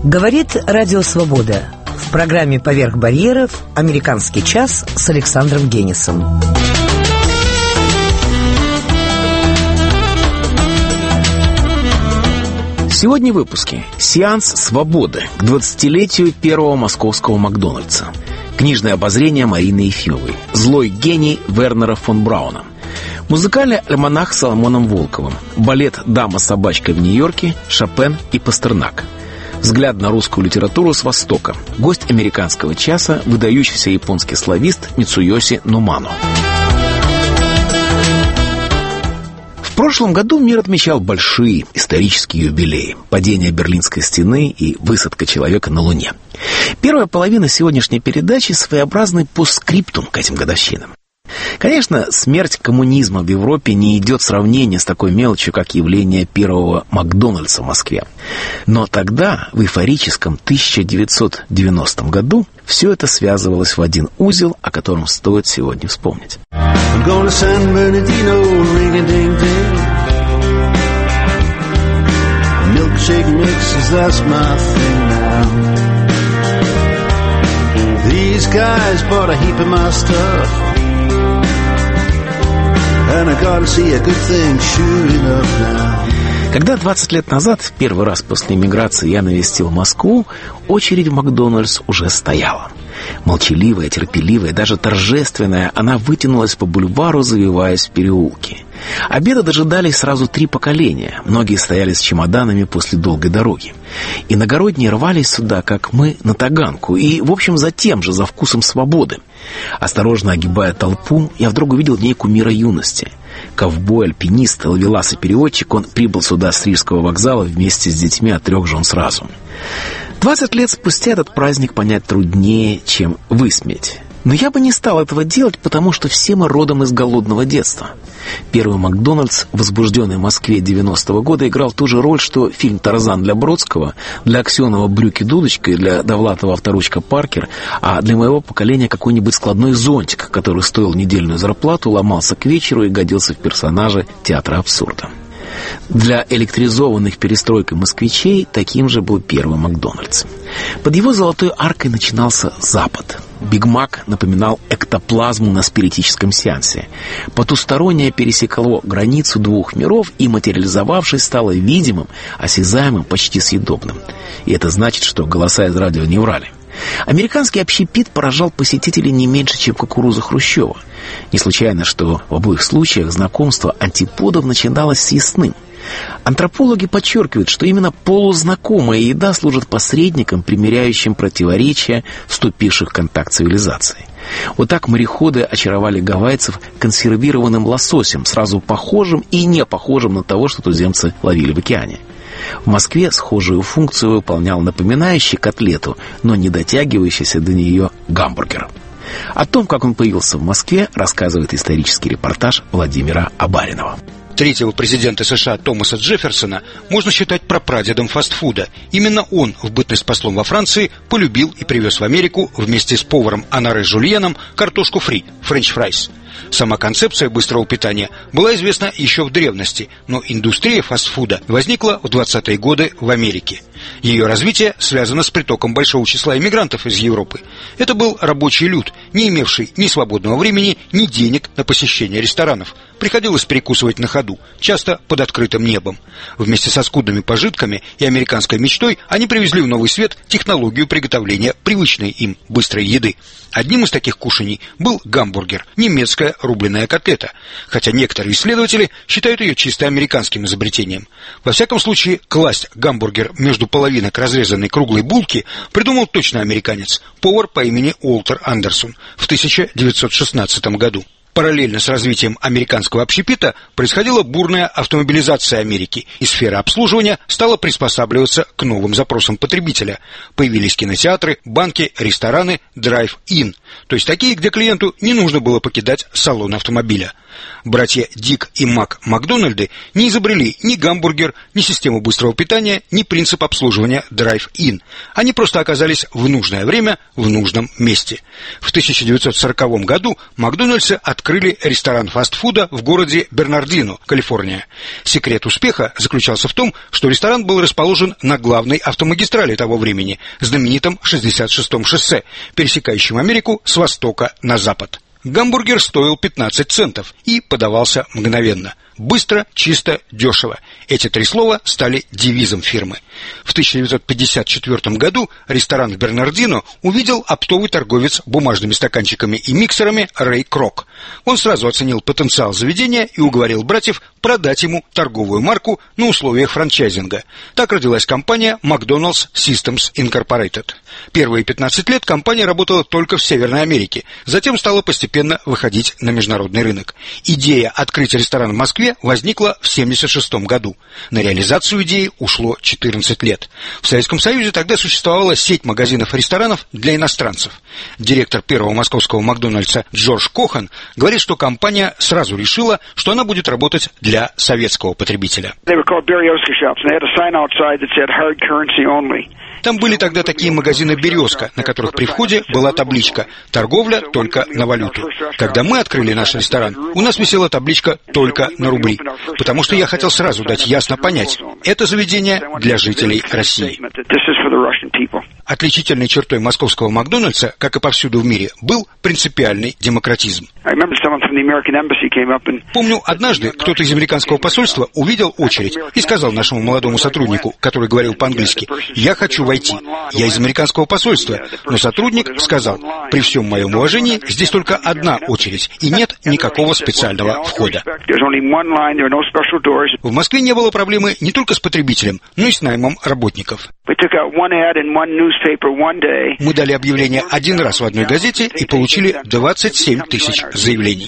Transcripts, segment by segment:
Говорит Радио Свобода. В программе «Поверх барьеров» «Американский час» с Александром Генисом. Сегодня в выпуске «Сеанс свободы» к 20-летию первого московского Макдональдса. Книжное обозрение Марины Ефимовой. Злой гений Вернера фон Брауна. Музыкальный альманах с Соломоном Волковым. Балет «Дама с собачкой» в Нью-Йорке, Шопен и Пастернак. Взгляд на русскую литературу с Востока. Гость американского часа, выдающийся японский славист Мицуёси Нумано. В прошлом году мир отмечал большие исторические юбилеи. Падение Берлинской стены и высадка человека на Луне. Первая половина сегодняшней передачи – своеобразный постскриптум к этим годовщинам. Конечно, смерть коммунизма в Европе не идет в сравнение с такой мелочью, как явление первого Макдональдса в Москве. Но тогда, в эйфорическом 1990 году, все это связывалось в один узел, о котором стоит сегодня вспомнить. Когда 20 лет назад, в первый раз после эмиграции, я навестил Москву, очередь в Макдональдс уже стояла. Молчаливая, терпеливая, даже торжественная, она вытянулась по бульвару, завиваясь в переулки. Обеда дожидались сразу 3 поколения. Многие стояли с чемоданами после долгой дороги. Иногородние рвались сюда, как мы, на Таганку. И, в общем, за тем же, за вкусом свободы. Осторожно огибая толпу, я вдруг увидел в ней кумира юности. Ковбой, альпинист, ловелас и переводчик, он прибыл сюда с Рижского вокзала вместе с детьми от 3 жен сразу. 20 лет спустя этот праздник понять труднее, чем высмеять. Но я бы не стал этого делать, потому что все мы родом из голодного детства. Первый Макдональдс, возбужденный в Москве 90-го года, играл ту же роль, что фильм «Тарзан» для Бродского, для Аксенова «Брюки-дудочка» и для Довлатова «Авторучка Паркер», а для моего поколения какой-нибудь складной зонтик, который стоил недельную зарплату, ломался к вечеру и годился в персонажи театра абсурда. Для электризованных перестройкой москвичей таким же был первый Макдональдс. Под его золотой аркой начинался Запад. Биг Мак напоминал эктоплазму на спиритическом сеансе. Потустороннее пересекло границу 2 миров и, материализовавшись, стало видимым, осязаемым, почти съедобным. И это значит, что голоса из радио не врали. Американский общепит поражал посетителей не меньше, чем кукуруза Хрущева. Не случайно, что в обоих случаях знакомство антиподов начиналось с ясным. Антропологи подчеркивают, что именно полузнакомая еда служит посредником, примиряющим противоречия вступивших в контакт цивилизаций. Вот так мореходы очаровали гавайцев консервированным лососем, сразу похожим и не похожим на того, что туземцы ловили в океане. В Москве схожую функцию выполнял напоминающий котлету, но не дотягивающийся до нее гамбургер. О том, как он появился в Москве, рассказывает исторический репортаж Владимира Абаринова. Третьего президента США Томаса Джефферсона можно считать прапрадедом фастфуда. Именно он, в бытность послом во Франции, полюбил и привез в Америку вместе с поваром Анаре Жульеном картошку фри, френч-фрайс. Сама концепция быстрого питания была известна еще в древности, но индустрия фастфуда возникла в 20-е годы в Америке. Ее развитие связано с притоком большого числа иммигрантов из Европы. Это был рабочий люд, не имевший ни свободного времени, ни денег на посещение ресторанов. Приходилось перекусывать на ходу, часто под открытым небом. Вместе со скудными пожитками и американской мечтой они привезли в новый свет технологию приготовления привычной им быстрой еды. Одним из таких кушаний был гамбургер, немецкая рубленая котлета, хотя некоторые исследователи считают ее чисто американским изобретением. Во всяком случае, класть гамбургер между половинок разрезанной круглой булки придумал точно американец, повар по имени Уолтер Андерсон в 1916 году. Параллельно с развитием американского общепита происходила бурная автомобилизация Америки, и сфера обслуживания стала приспосабливаться к новым запросам потребителя. Появились кинотеатры, банки, рестораны, драйв-ин. то есть такие, где клиенту не нужно было покидать салон автомобиля. Братья Дик и Мак Макдональды не изобрели ни гамбургер, ни систему быстрого питания, ни принцип обслуживания драйв-ин. Они просто оказались в нужное время в нужном месте. В 1940 году Макдональдсы открыли ресторан фастфуда в городе Бернардино, Калифорния. Секрет успеха заключался в том, что ресторан был расположен на главной автомагистрали того времени, знаменитом 66-м шоссе, пересекающем Америку с востока на запад. Гамбургер стоил 15 центов и подавался мгновенно. Быстро, чисто, дешево. Эти три слова стали девизом фирмы. В 1954 году ресторан в Бернардино увидел оптовый торговец бумажными стаканчиками и миксерами Рэй Крок. Он сразу оценил потенциал заведения и уговорил братьев продать ему торговую марку на условиях франчайзинга. Так родилась компания McDonald's Systems Incorporated. Первые 15 лет компания работала только в Северной Америке, затем стала постепенно выходить на международный рынок. Идея открыть ресторан в Москве возникла в 1976 году. На реализацию идеи ушло 14 лет. В Советском Союзе тогда существовала сеть магазинов-ресторанов для иностранцев. Директор первого московского Макдональдса Джордж Кохан говорит, что компания сразу решила, что она будет работать для советского потребителя. Там были тогда такие магазины «Березка», на которых при входе была табличка «Торговля только на валюту». Когда мы открыли наш ресторан, у нас висела табличка «Только на рубли», потому что я хотел сразу дать ясно понять, это заведение для жителей России. Отличительной чертой московского Макдональдса, как и повсюду в мире, был принципиальный демократизм. Помню, однажды кто-то из американского посольства увидел очередь и сказал нашему молодому сотруднику, который говорил по-английски: «Я хочу войти. Я из американского посольства». Но сотрудник сказал: «При всем моем уважении, здесь только одна очередь и нет никакого специального входа». В Москве не было проблемы не только с потребителем, но и с наймом работников. Мы дали объявление один раз в одной газете и получили 27 тысяч заявлений.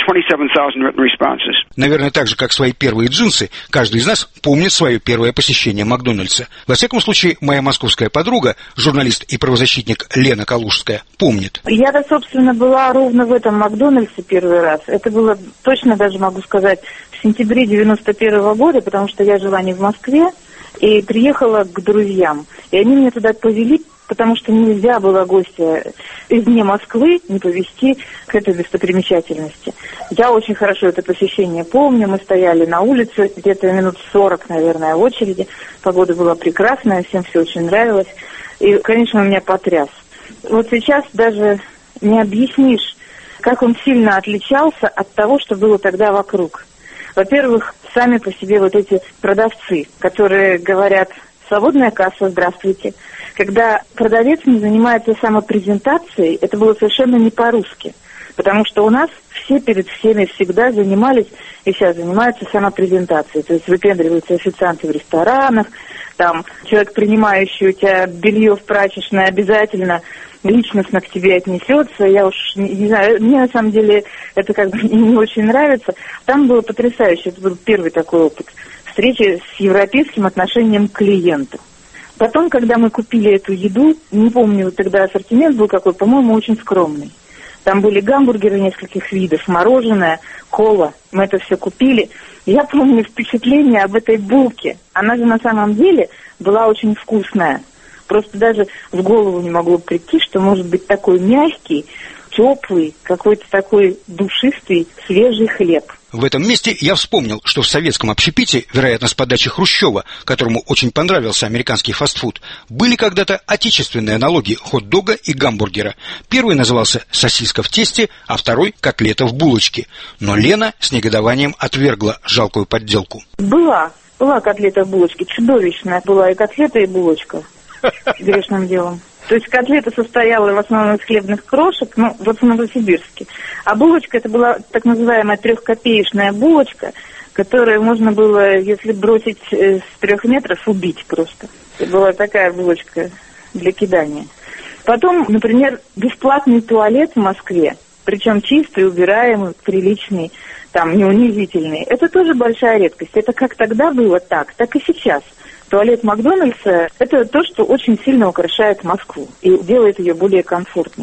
Наверное, так же, как свои первые джинсы, каждый из нас помнит свое первое посещение Макдональдса. Во всяком случае, моя московская подруга, журналист и правозащитник Лена Калужская, помнит. Я-то, собственно, была ровно в этом Макдональдсе первый раз. Это было, точно даже могу сказать, в сентябре 91 года, потому что я жила не в Москве, и приехала к друзьям. И они меня туда повели, потому что нельзя было гостя извне Москвы не повезти к этой достопримечательности. Я очень хорошо это посещение помню. Мы стояли на улице где-то минут 40, наверное, в очереди. Погода была прекрасная, всем все очень нравилось. И, конечно, он меня потряс. Вот сейчас даже не объяснишь, как он сильно отличался от того, что было тогда вокруг. Во-первых, сами по себе вот эти продавцы, которые говорят: «Свободная касса, здравствуйте». Когда продавец не занимается самопрезентацией, это было совершенно не по-русски. Потому что у нас все перед всеми всегда занимались и сейчас занимаются самопрезентацией. То есть выпендриваются официанты в ресторанах, там человек, принимающий у тебя белье в прачечной, обязательно личностно к тебе отнесется. Я уж не знаю, мне на самом деле это как бы не очень нравится. Там было потрясающе, это был первый такой опыт встречи с европейским отношением к клиенту. Потом, когда мы купили эту еду, не помню, тогда ассортимент был какой, по-моему, очень скромный. Там были гамбургеры нескольких видов, мороженое, кола. Мы это все купили. Я помню впечатление об этой булке. Она же на самом деле была очень вкусная. Просто даже в голову не могло прийти, что может быть такой мягкий, теплый, какой-то такой душистый, свежий хлеб. В этом месте я вспомнил, что в советском общепите, вероятно, с подачи Хрущева, которому очень понравился американский фастфуд, были когда-то отечественные аналоги хот-дога и гамбургера. Первый назывался «сосиска в тесте», а второй «котлета в булочке». Но Лена с негодованием отвергла жалкую подделку. Была котлета в булочке, чудовищная была и котлета, и булочка грешным делом. То есть котлета состояла в основном из хлебных крошек, вот в Новосибирске. А булочка, это была так называемая 3-копеечная булочка, которую можно было, если бросить с 3 метров, убить просто. Это была такая булочка для кидания. Потом, например, бесплатный туалет в Москве, причем чистый, убираемый, приличный, там, не унизительный. Это тоже большая редкость. Это как тогда было так и сейчас. Туалет Макдональдса – это то, что очень сильно украшает Москву и делает ее более комфортной.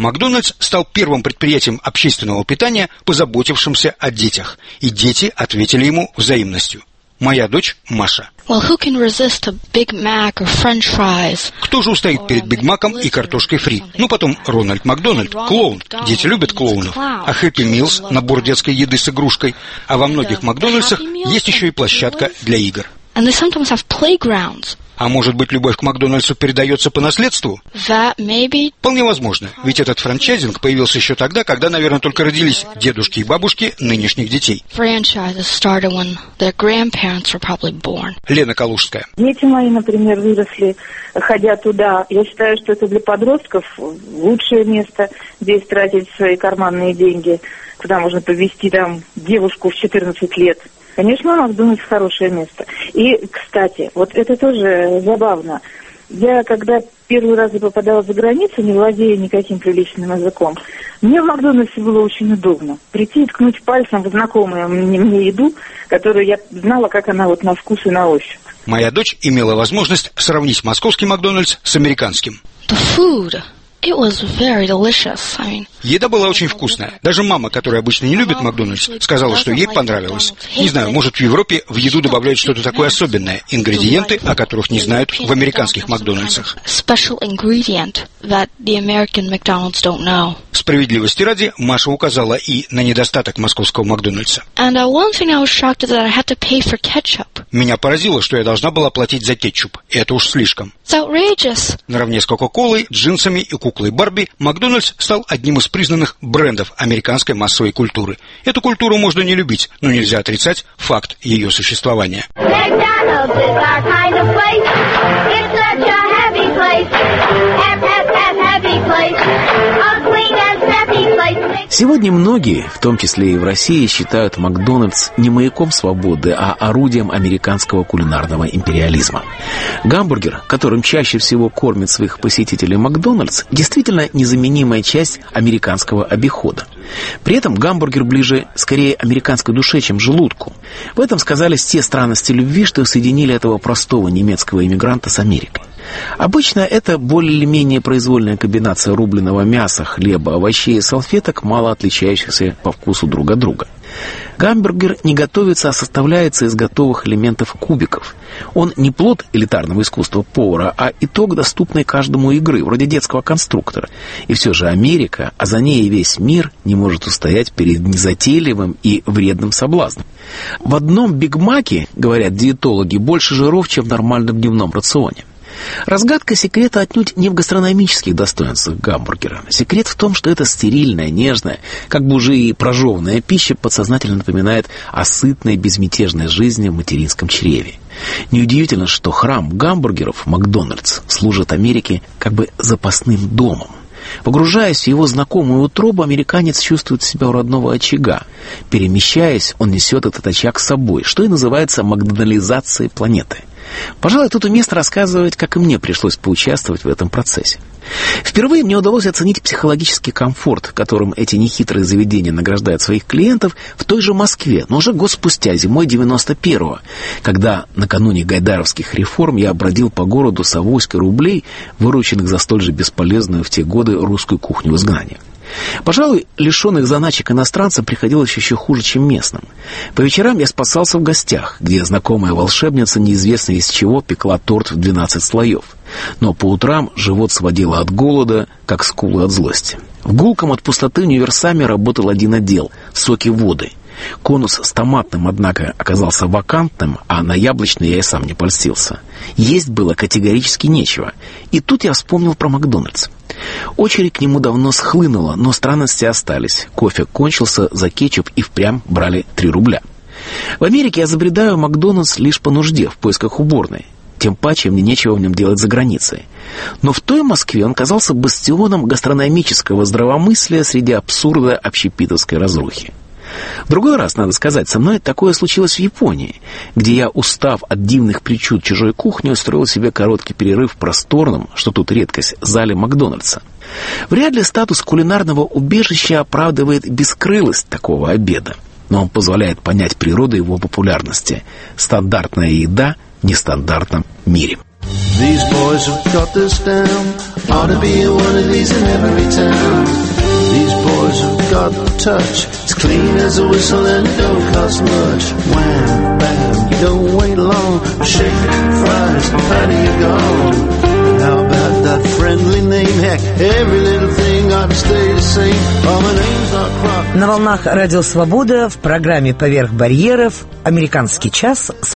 Макдональдс стал первым предприятием общественного питания, позаботившимся о детях, и дети ответили ему взаимностью. Моя дочь Маша. Well, who can resist a Big Mac or French fries? Кто же устоит перед Биг Маком и картошкой фри? Ну, потом Рональд Макдональд, клоун. Дети любят клоунов. А Хэппи Милс, набор детской еды с игрушкой. А во многих Макдональдсах есть еще и площадка для игр. And they sometimes have playgrounds. А может быть, любовь к Макдональдсу передается по наследству? That maybe. Вполне возможно. Ведь этот франчайзинг появился еще тогда, когда, наверное, только родились дедушки и бабушки нынешних детей. Franchises started when their grandparents were probably born. Лена Калужская. Дети мои, например, выросли, ходя туда. Я считаю, что это для подростков лучшее место, где тратить свои карманные деньги, куда можно повезти там девушку в 14 лет. Конечно, Макдональдс хорошее место. И, кстати, вот это тоже забавно. Я, когда первый раз попадала за границу, не владея никаким приличным языком, мне в Макдональдсе было очень удобно. Прийти и ткнуть пальцем в знакомую мне еду, которую я знала, как она вот на вкус и на ощупь. Моя дочь имела возможность сравнить московский Макдональдс с американским. The food. It was very delicious. Еда была очень вкусная. Даже мама, которая обычно не любит Макдональдс, сказала, что ей понравилось. Не знаю, может, в Европе в еду добавляют что-то такое особенное, ингредиенты, о которых не знают в американских Макдональдсах. Special ingredient that the American McDonald's don't know. Справедливости ради, Маша указала и на недостаток московского Макдональдса. And one thing I was shocked is that I had to pay for ketchup. Меня поразило, что я должна была платить за кетчуп. Это уж слишком. It's outrageous. Наравне с Кока-Колой, джинсами и куклой Барби, Макдональдс стал одним из признанных брендов американской массовой культуры. Эту культуру можно не любить, но нельзя отрицать факт ее существования. Сегодня многие, в том числе и в России, считают Макдональдс не маяком свободы, а орудием американского кулинарного империализма. Гамбургер, которым чаще всего кормят своих посетителей Макдональдс, действительно незаменимая часть американского обихода. При этом гамбургер ближе скорее американской душе, чем желудку. В этом сказались те странности любви, что соединили этого простого немецкого иммигранта с Америкой. Обычно это более или менее произвольная комбинация рубленого мяса, хлеба, овощей и салфеток, мало отличающихся по вкусу друг от друга. Гамбургер не готовится, а составляется из готовых элементов кубиков. Он не плод элитарного искусства повара, а итог доступной каждому игры, вроде детского конструктора. И все же Америка, а за ней и весь мир, не может устоять перед незатейливым и вредным соблазном. В одном Биг Маке, говорят диетологи, больше жиров, чем в нормальном дневном рационе. Разгадка секрета отнюдь не в гастрономических достоинствах гамбургера. Секрет в том, что эта стерильная, нежная, как бы уже и прожеванная пища подсознательно напоминает о сытной, безмятежной жизни в материнском чреве. Неудивительно, что храм гамбургеров, Макдональдс, служит Америке как бы запасным домом. Погружаясь в его знакомую утробу, американец чувствует себя у родного очага. Перемещаясь, он несет этот очаг с собой, что и называется макдонализацией планеты. Пожалуй, тут уместно рассказывать, как и мне пришлось поучаствовать в этом процессе. Впервые мне удалось оценить психологический комфорт, которым эти нехитрые заведения награждают своих клиентов в той же Москве, но уже год спустя, зимой 91-го, когда накануне гайдаровских реформ я бродил по городу с авоськой рублей, вырученных за столь же бесполезную в те годы русскую кухню в изгнании. Пожалуй, лишенных заначек иностранцам приходилось еще хуже, чем местным. По вечерам я спасался в гостях, где знакомая волшебница неизвестно из чего пекла торт в 12 слоев. Но по утрам живот сводило от голода, как скулы от злости. В гулком от пустоты универсаме работал один отдел – соки-воды. Конус с томатным, однако, оказался вакантным, а на яблочный я и сам не польстился. Есть было категорически нечего. И тут я вспомнил про Макдональдс. Очередь к нему давно схлынула, но странности остались. Кофе кончился, за кетчуп и впрямь брали 3 рубля. В Америке я забредаю в Макдональдс лишь по нужде, в поисках уборной. Тем паче мне нечего в нем делать за границей. Но в той Москве он казался бастионом гастрономического здравомыслия среди абсурда общепитовской разрухи. В другой раз, надо сказать, со мной такое случилось в Японии, где я, устав от дивных причуд чужой кухни, устроил себе короткий перерыв в просторном, что тут редкость, зале Макдональдса. Вряд ли статус кулинарного убежища оправдывает бескрылость такого обеда, но он позволяет понять природу его популярности. Стандартная еда в нестандартном мире. Ought to be one of these in every town. These boys have got the touch. It's clean as a whistle and it don't cost much. Wham, bam, you don't wait long. Shake, fries, patty, you're gone. How about that friendly name? Heck, every little thing ought to stay the same. Oh, my name's not Croc. На волнах Радио Свобода в программе «Поверх барьеров» «Американский час» с